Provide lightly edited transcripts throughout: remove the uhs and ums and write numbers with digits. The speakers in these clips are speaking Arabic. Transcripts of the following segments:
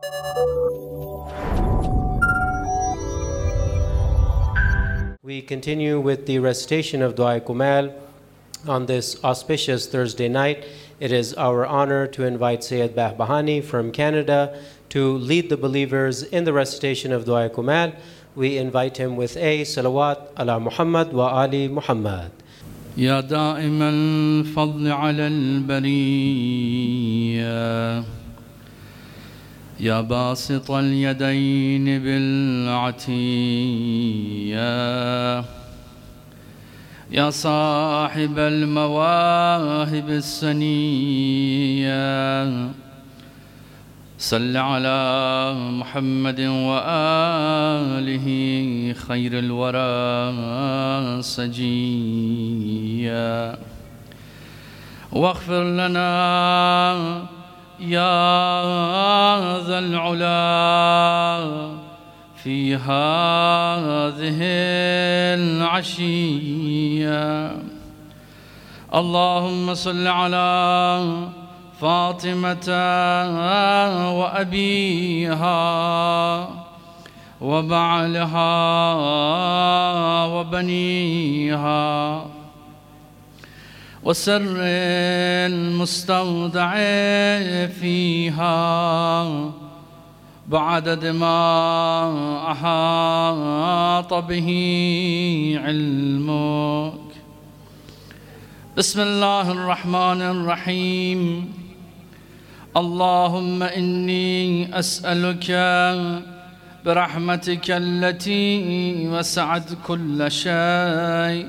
We continue with the recitation of Dua Kumal on this auspicious Thursday night. It is our honor to invite Sayyid Bahbahani from Canada to lead the believers in the recitation of Dua Kumal. We invite him with a salawat ala Muhammad wa ali Muhammad. يا دائم الفضل على البرية يا باسط اليدين بالعطية يا صاحب المواهب السنية صل على محمد وآله خير الورى سجيا واغفر لنا يا ذا العلا في هذه العشية اللهم صل على فاطمة وأبيها وبعلها وبنيها وسر المستودع فيها بعدد ما أحاط به علمك بسم الله الرحمن الرحيم اللهم إني أسألك برحمتك التي وسعت كل شيء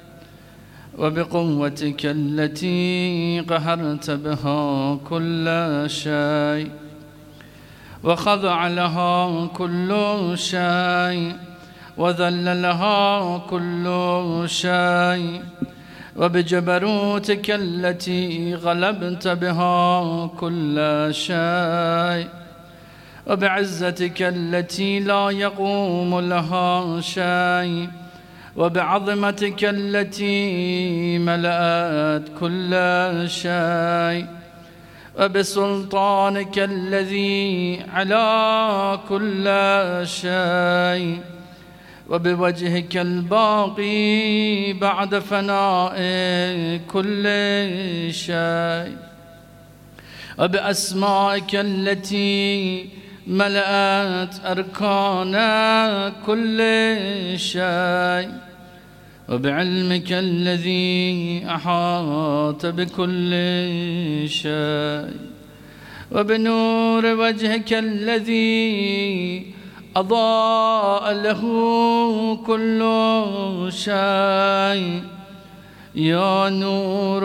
وبقوتك التي قهرت بها كل شيء وخضع لها كل شيء وذل لها كل شيء وبجبروتك التي غلبت بها كل شيء وبعزتك التي لا يقوم لها شيء وبعظمتك التي ملأت كل شيء وبسلطانك الذي على كل شيء وبوجهك الباقي بعد فناء كل شيء وبأسمائك التي ملأت أركان كل شيء وبعلمك الذي أحاط بكل شيء وبنور وجهك الذي أضاء له كل شيء يا نور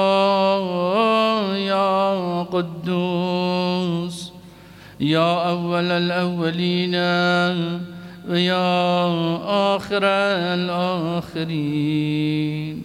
يا قدوس يا أول الأولين ويا آخر الآخرين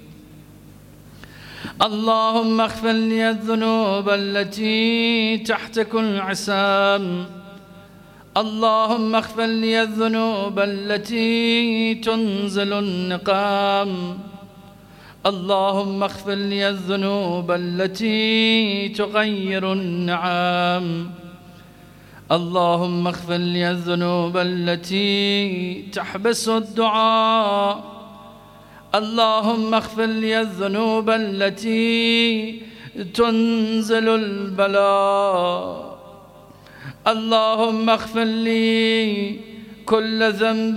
اللهم اغفر لي الذنوب التي تحت كل عسام اللهم اغفر لي الذنوب التي تنزل النقام اللهم اغفر لي الذنوب التي تغير النعام اللهم اغفر لي الذنوب التي تحبس الدعاء اللهم اغفر لي الذنوب التي تنزل البلاء اللهم اغفر لي كل ذنب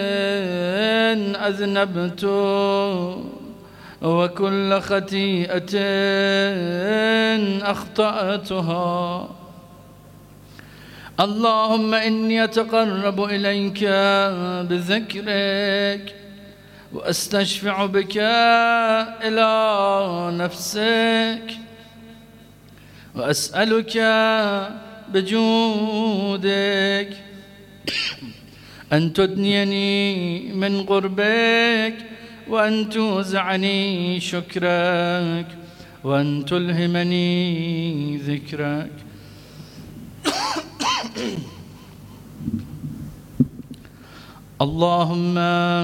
أذنبته وكل خطيئة أخطأتها اللهم إني أتقرب إليك بذكرك وأستشفع بك إلى نفسك وأسألك بجودك أن تدنيني من قربك وأن توزعني شكرك وأن تلهمني ذكرك اللهم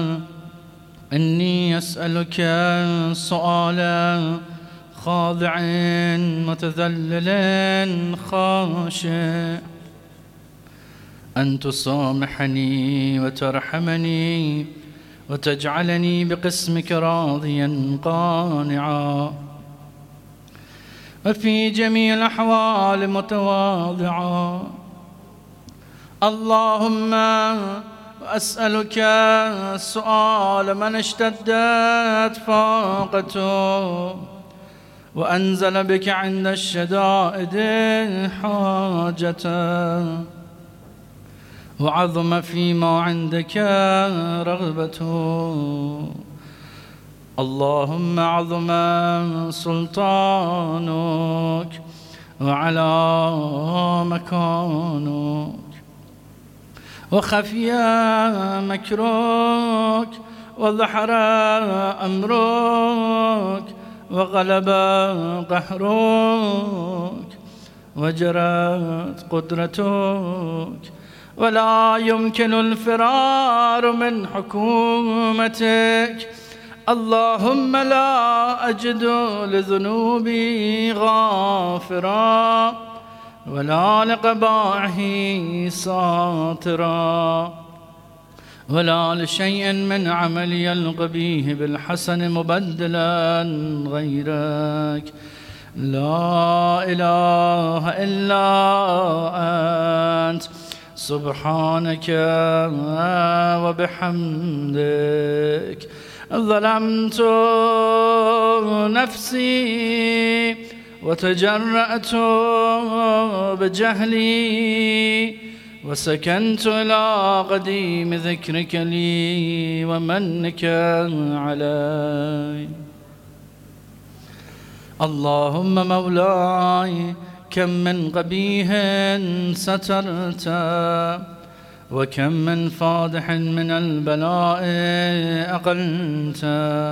إني أسألك سؤالا خاضع متذلل خاشع أن تصامحني وترحمني وتجعلني بقسمك راضيا قانعا، وفي جميع الأحوال متواضعا. اللهم أسألك السؤال من اشتدت فاقته وأنزل بك عند الشدائد حاجته، وعظم فيما عندك رغبته. اللهم عظم سلطانك وعلى مكانك، وخفي مكرك، وظهر أمرك، وغلب قهرك، وجرت قدرتك، ولا يمكن الفرار من حكومتك. اللهم لا أجد لذنوبي غافرا ولا لقبائحي ساترا، ولا لشيء من عملي القبيح بالحسن مبدلا غيرك. لا إله إلا أنت سبحانك وبحمدك ظلمت نفسي وتجرأت بجهلي وسكنت إلى قديم ذكرك لي ومنك علي. اللهم مولاي كم من قبيح سترت، وكم من فاضح من البلاء أقلت،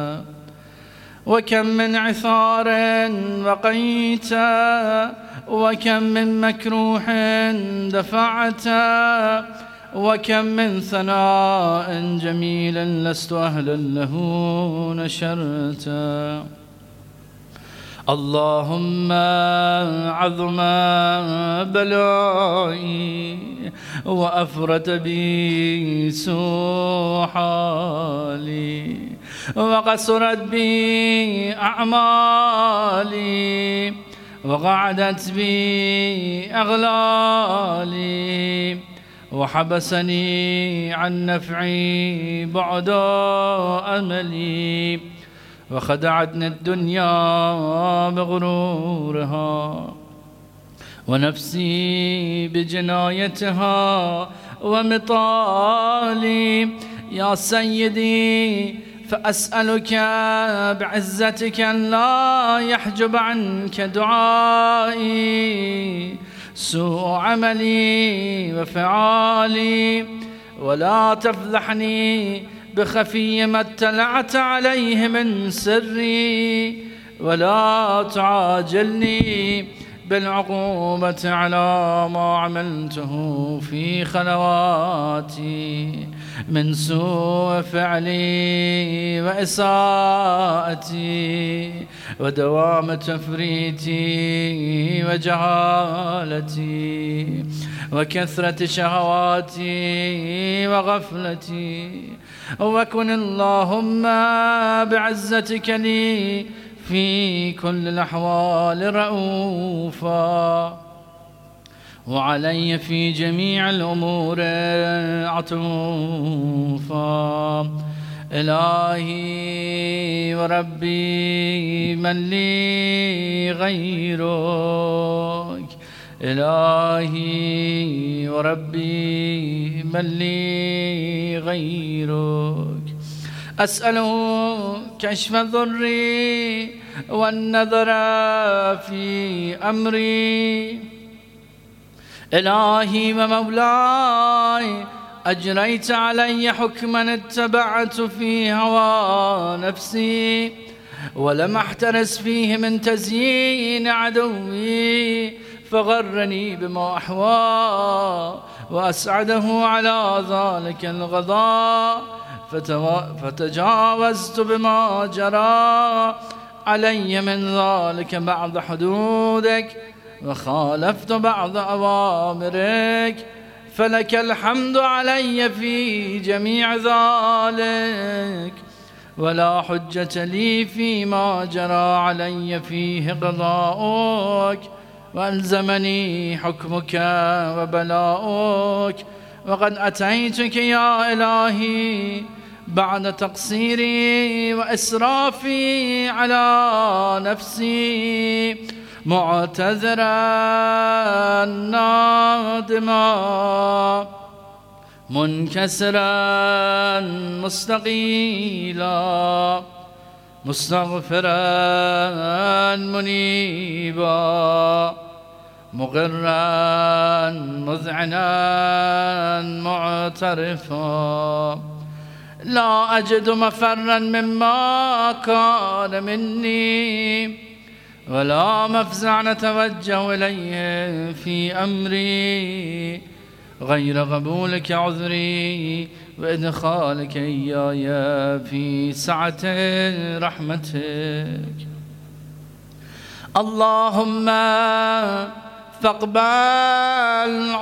وكم من عثار وقيت، وكم من مكروه دفعت، وكم من ثناء جميل لست أهلا له نشرت. اللهم عظم بلائي وأفرت بي سوء حالي، وقصرت بي أعمالي، وقعدت بي أغلالي، وحبسني عن نفعي بعد أملي، وخدعتني الدنيا بغرورها، ونفسي بجنايتها ومطالي. يا سيدي فأسألك بعزتك أن لا يحجب عنك دعائي سوء عملي وفعالي، ولا تفضحني بخفي ما اطلعت عليه من سري، ولا تعاجلني بالعقوبة على ما عملته في خلواتي من سوء فعلي وإساءتي ودوام تفريطي وجهالتي وكثرة شهواتي وغفلتي. وكن اللهم بعزتك لي في كل الأحوال رؤوفا، وعلي في جميع الأمور عطوفا. إلهي وربي من لي غيرك، إلهي وربي من لي غيرك. أسأله كشف ضري والنظر في أمري. إلهي ومولاي أجريت علي حكما اتبعت في هوى نفسي، ولم أحترس فيه من تزيين عدوي، فغرني بما أحوى وأسعده على ذلك الغضاء، فتجاوزت بما جرى علي من ذلك بعض حدودك، وخالفت بعض أوامرك، فلك الحمد علي في جميع ذلك، ولا حجة لي فيما جرى علي فيه قضاؤك وألزمني حكمك وبلاؤك. وقد أتيتك يا إلهي بعد تقصيري وإسرافي على نفسي، معتذرا نادما منكسرا مستقيلا، مستغفرا منيبا، مقرا مذعنا معترفا. لا أجد مفرا مما كان مني، ولا مفزع نتوجه إليه في أمري غير قبولك عذري وإدخالك إياي في سعة رحمتك. اللهم فاقبل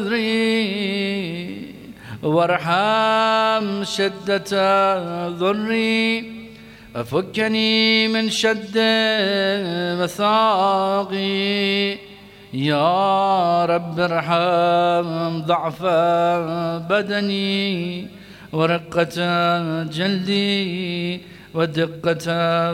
عذري وارحم شدة ضري، وفكني من شد مثاقي. يا رب ارحم ضعف بدني ورقة جلدي ودقة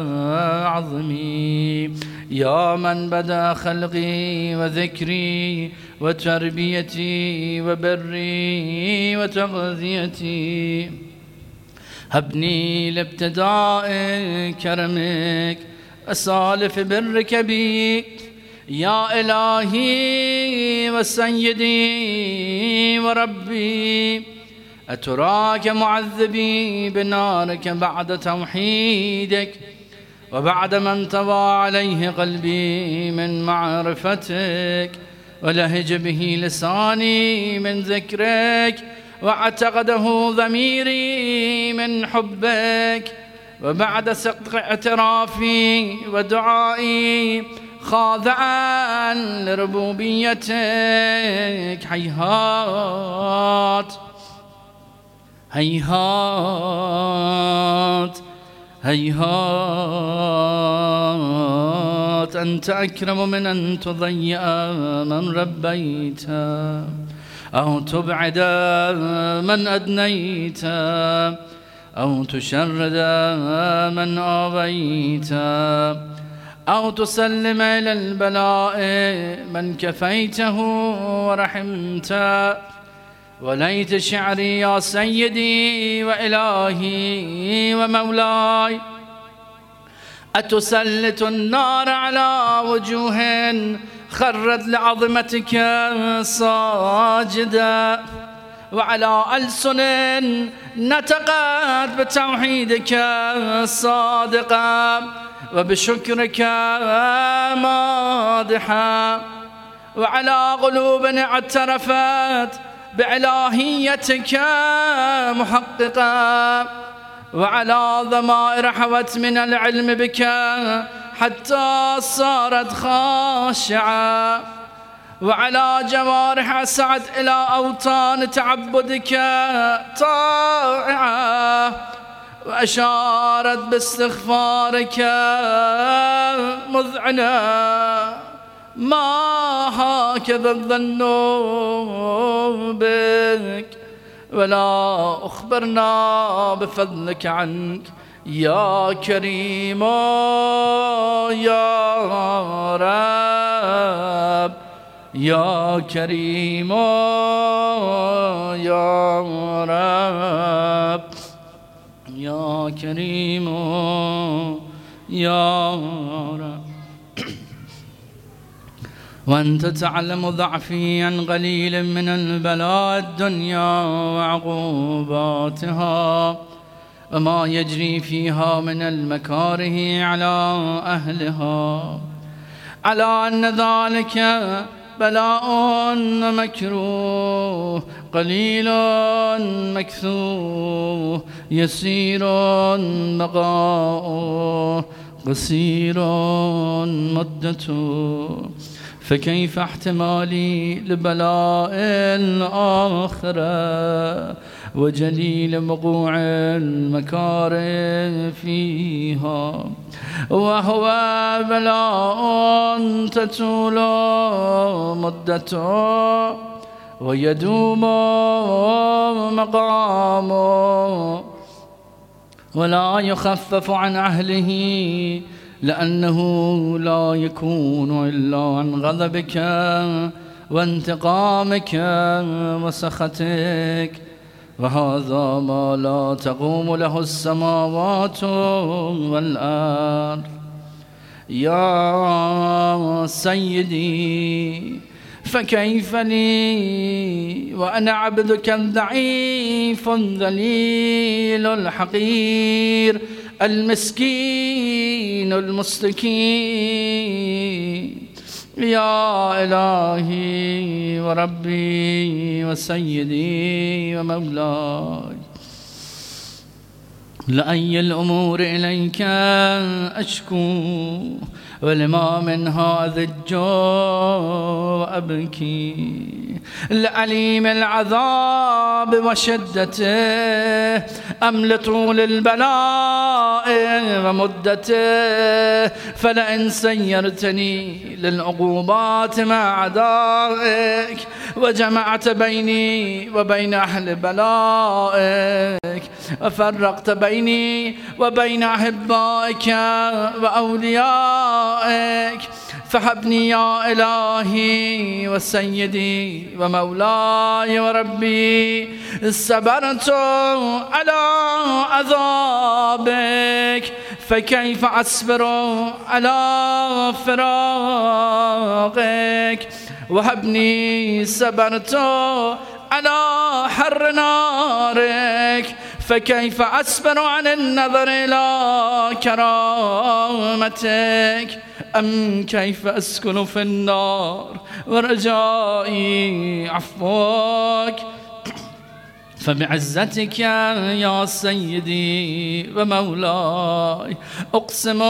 عظمي. يا من بدا خلقي وذكري وتربيتي وبري وتغذيتي، هبني لابتداء كرمك أسالف برك بي. يا إلهي وسيدي وربي، أتراك معذبي بنارك بعد توحيدك، وبعد ما انطوى عليه قلبي من معرفتك، ولهج به لساني من ذكرك، واعتقده ضميري من حبك، وبعد صدق اعترافي ودعائي خاضعا لربوبيتك، هيهات هيهات هيهات أنت أكرم من أن تضيع من ربيت، أو تبعد من أدنيت، أو تشرد من آويت، أو تسلم إلى البلاء من كفيته ورحمت. وليت شعري يا سيدي وإلهي ومولاي، أتسلط النار على وجوه خرت لعظمتك ساجدا، وعلى ألسن نطقت بتوحيدك صادقا وبشكرك مادحا، وعلى قلوب اعترفت بإلهيتك محققا، وعلى ضمائر حوت من العلم بك حتى صارت خاشعة، وعلى جوارح سعت إلى أوطان تعبدك طائعة، وأشارت باستغفارك مذعنة. ما هكذا الظن بك، ولا أخبرنا بفضلك عنك يا كريم يا رب، يا كريم يا رب، يا كريم يا رب. وأنت تعلم ضعفي عن قليل من البلاء الدنيا وعقوباتها، وما يجري فيها من المكاره على أهلها، على أن ذلك بلاء مكروه، قليل مكثوه، يسير بقاؤه، قصير مدته. فكيف احتمالي لبلاء الآخرة وجليل وقوع المكاره فيها، وهو بلاء تطول مدته ويدوم مقامه ولا يخفف عن أهله، لأنه لا يكون إلا عن غضبك وانتقامك وسخطك، وهذا ما لا تقوم له السماوات والأرض. يا سيدي فكيف لي وأنا عبدك الضعيف الذليل الحقير المسكين المستكين. يا إلهي وربي وسيدي ومولاي، لأي الأمور إليك أشكو ولما منها أذج وأبكي، لأليم العذاب وشدته أم لطول البلاء ومدته، فلئن سيرتني للعقوبات مع عدائك وجمعت بيني وبين أهل بلائك وفرقت بيني وبين أحبائك وأوليائك، فهبني يا إلهي وسيدي ومولاي وربي، صبرت على عذابك فكيف أصبر على فراقك، وهبني صبرت على حر نارك فكيف أصبر عن النظر إلى كرامتك، أم كيف أسكن في النار ورجائي عفوك. فبعزتك يا سيدي ومولاي أقسم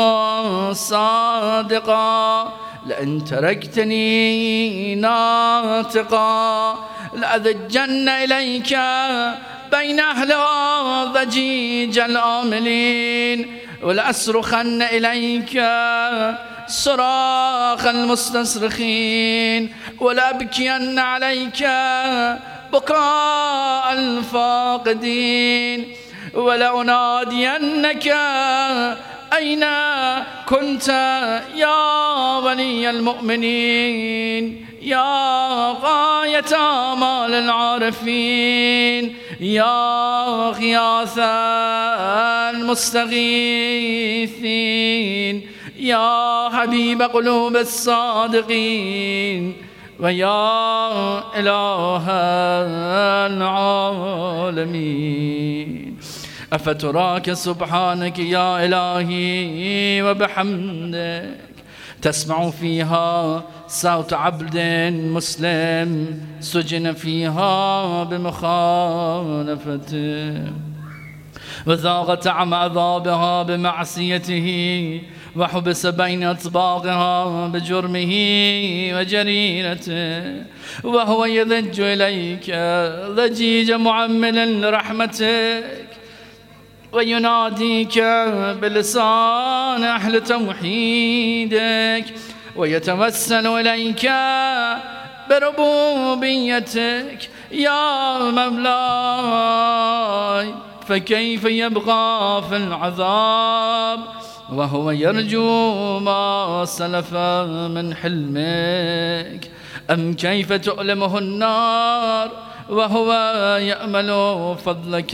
صادقا، لئن تركتني ناطقا لأذجن إليك بين أهلها ضجيج الآملين، ولأصرخن إليك صراخ المستصرخين، ولأبكين عليك بكاء الفاقدين، ولأنادينك أين كنت يا ولي المؤمنين، يا غاية آمال العارفين، يا غياث المستغيثين، يا حبيب قلوب الصادقين، ويا إله العالمين. أفتراك سبحانك يا إلهي وبحمدك تسمع فيها صوت عبد مسلم سجن فيها بمخالفته، وذاق طعم عذابها بمعصيته، وحبس بين أطباقها بجرمه وجريرته، وهو يضج إليك ضجيج معمل لرحمتك، ويناديك بلسان أهل توحيدك، ويتوسل إليك بربوبيتك يا مولاي. فكيف يبقى في العذاب وهو يرجو ما سلف من حلمك؟ أم كيف تؤلمه النار وهو يأمل فضلك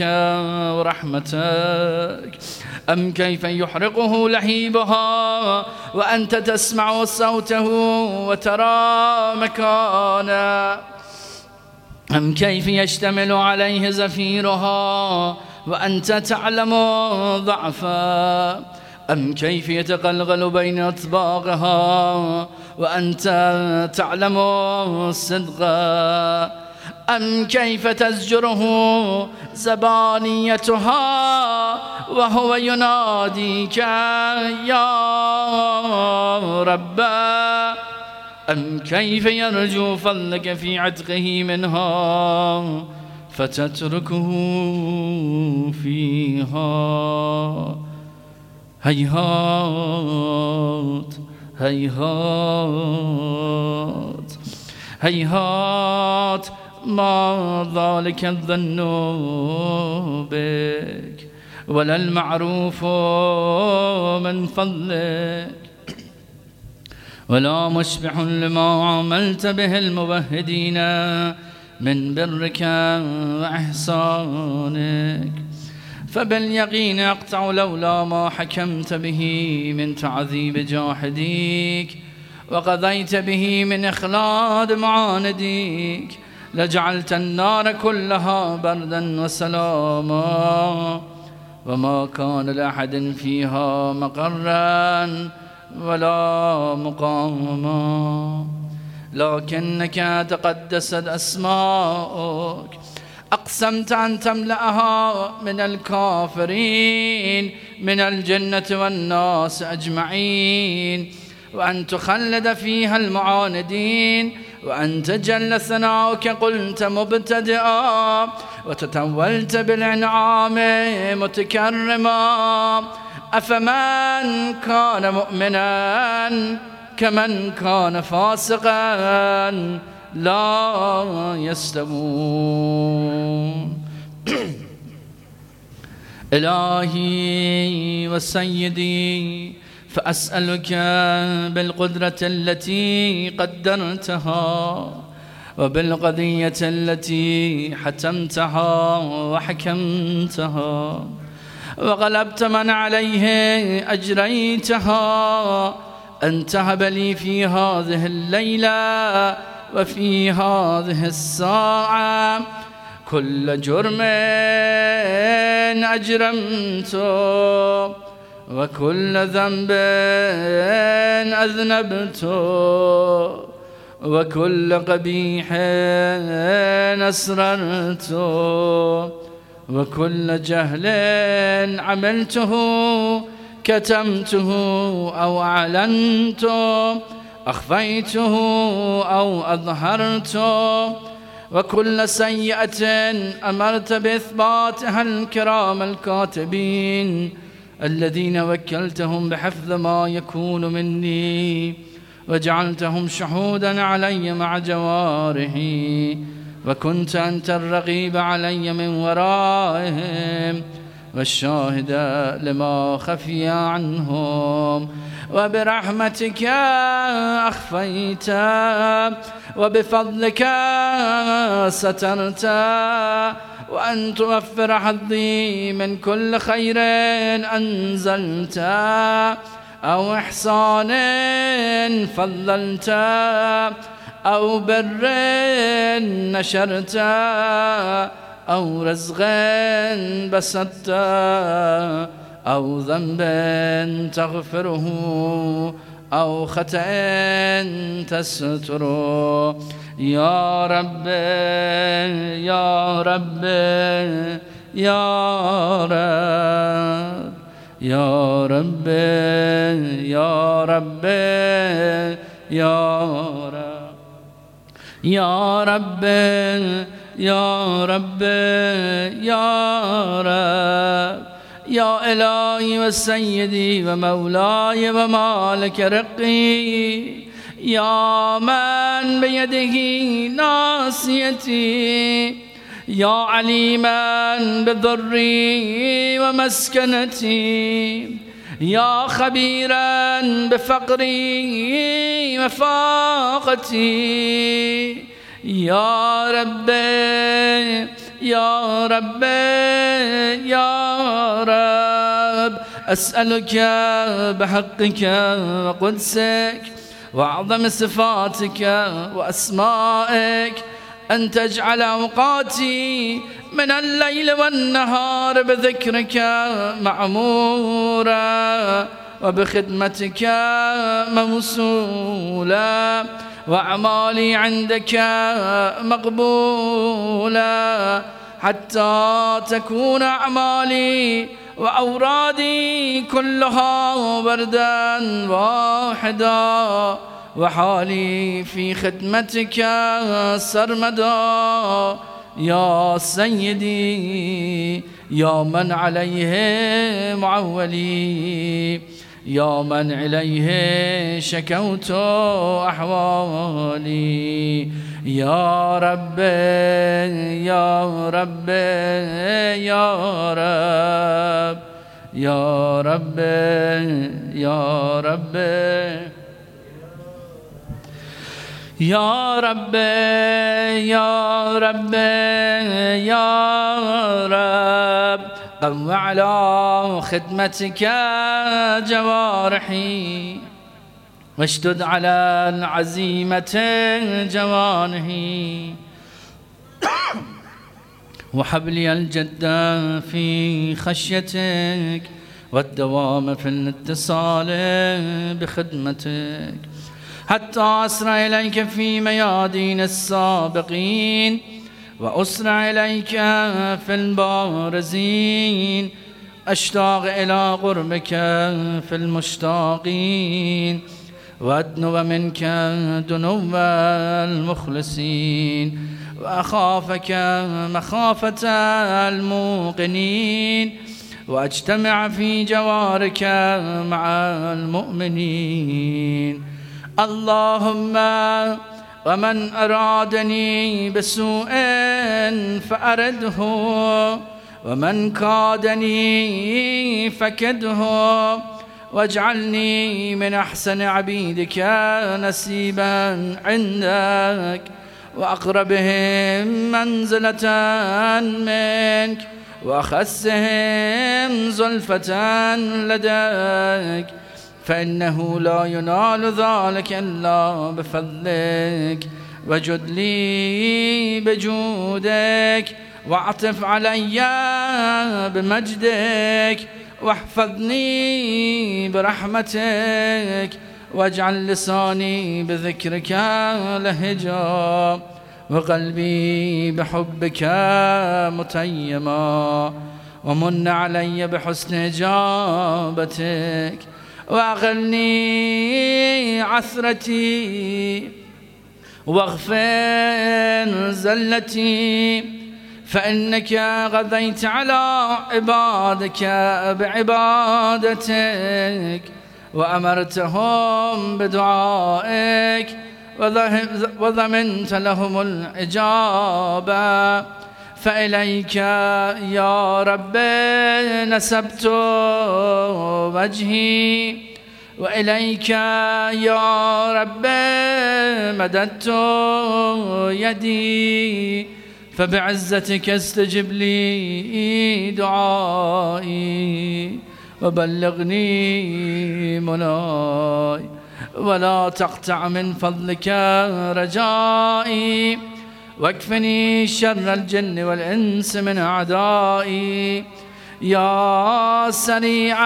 ورحمتك؟ أم كيف يحرقه لهيبها وأنت تسمع صوته وترى مكانه؟ أم كيف يشتمل عليه زفيرها وأنت تعلم ضعفا؟ أم كيف يتقلقل بين أطباقها وأنت تعلم صدقا؟ أم كيف تزجره زبانيتها وهو يناديك يا رب؟ أم كيف يرجو فضلك في عتقه منها فتتركه فيها؟ هيهات هيهات هيهات ما ذلك الظن بك ولا المعروف من فضلك ولا مشبع لما عملت به الموهدين من برك وإحسانك. فباليقين أقطع لولا ما حكمت به من تعذيب جاحديك وقضيت به من إخلاد معانديك لجعلت النار كلها بردا وسلاما وما كان لأحد فيها مقرا ولا مقاما. لكنك تقدست أسماؤك أقسمت أن تملأها من الكافرين من الجنة والناس أجمعين وأن تخلد فيها المعاندين وأنت جل ثناؤك قلت مبتدئا وتتولت بالإنعام متكرما. أفمن كان مؤمنا كمن كان فاسقا لا يستوون. إلهي وسيدي فأسألك بالقدرة التي قدرتها وبالقضية التي حتمتها وحكمتها وغلبت من عليه أجريتها أن تهب لي في هذه الليلة وفي هذه الساعة كل جرم أجرمته وكل ذنب أذنبته وكل قبيح أسررته وكل جهل عملته كتمته أو أعلنته أخفيته أو أظهرته وكل سيئة أمرت بإثباتها الكرام الكاتبين الذين وكلتهم بحفظ ما يكون مني وجعلتهم شهودا علي مع جوارحي وكنت أنت الرقيب علي من ورائهم والشاهد لما خفي عنهم وبرحمتك أخفيت وبفضلك سترت وأن توفر حظي من كل خير أنزلت أو إحسان فضلت أو بر نشرت أو رزق بسطت أو ذنب تغفره أو خطأ تستره يا رب يا رب يا رب يا رب يا رب يا رب يا رب يا رب يا رب يا إلهي وسيدي ومولاي ومالك رقي يا من بيده ناصيتي يا عليما بضري ومسكنتي يا خبيرا بفقري وفاقتي يا رب يا رب يا رب أسألك بحقك وقدسك وأعظم صفاتك وأسمائك أن تجعل أوقاتي من الليل والنهار بذكرك معمورا وبخدمتك موصولا وأعمالي عندك مقبولا حتى تكون أعمالي وأورادي كلها وردا واحدا وحالي في خدمتك سرمدا يا سيدي يا من عليه معولي يا من إليه شكوت أحوالي يا رب يا رب يا رب يا رب يا رب يا رب يا رب يا رب قو على خدمتك جوارحي واشدد على العزيمة جوانحي وحبلي الجد في خشيتك والدوام في الاتصال بخدمتك حتى أسرع إليك في ميادين السابقين وأسرع إليك في البارزين أشتاق إلى قربك في المشتاقين وأدنو منك دنو المخلصين وأخافك مخافة الموقنين وأجتمع في جوارك مع المؤمنين اللهم ومن أرادني بسوء فأرده ومن كادني فكده واجعلني من أحسن عبيدك نسيبا عندك وأقربهم منزلة منك وأخسهم زلفة لديك فإنه لا ينال ذلك إلا بفضلك وجد لي بجودك واعطف علي بمجدك واحفظني برحمتك واجعل لساني بذكرك لهجا وقلبي بحبك متيما ومن علي بحسن إجابتك وأغلني عثرتي واغفر زلتي فإنك غذيت على عبادك بعبادتك وأمرتهم بدعائك وضمنت لهم الإجابة فإليك يا رب نسبت وجهي وإليك يا رب مددت يدي فبعزتك استجب لي دعائي وبلغني مناي ولا تقطع من فضلك رجائي واكفني شر الجن والإنس من أعدائي يا سريع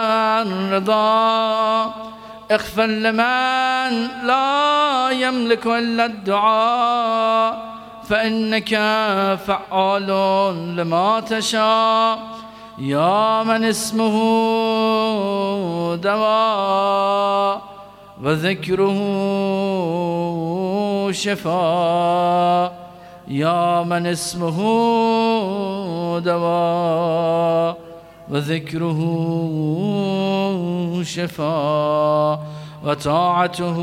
الرضا اغفر لمن لا يملك إلا الدعاء فإنك فعال لما تشاء يا من اسمه دواء وذكره شفاء يا من اسمه دواء وذكره شفاء وطاعته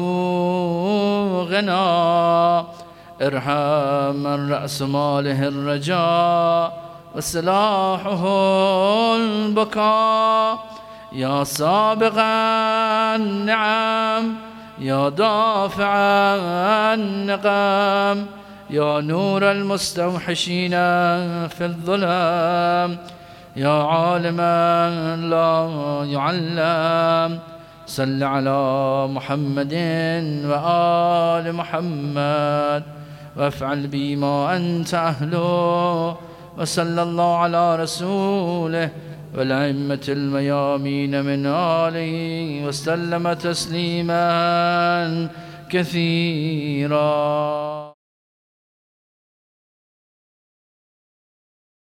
غنى ارحم من رأس ماله الرجاء وسلاحه البكاء يا سابق النعم يا دافع النقم يا نور المستوحشين في الظلام يا عالما لا يعلم صل على محمد وآل محمد وافعل بي ما أنت أهله وصلى الله على رسوله والأئمة الميامين من آله وسلم تسليما كثيرا.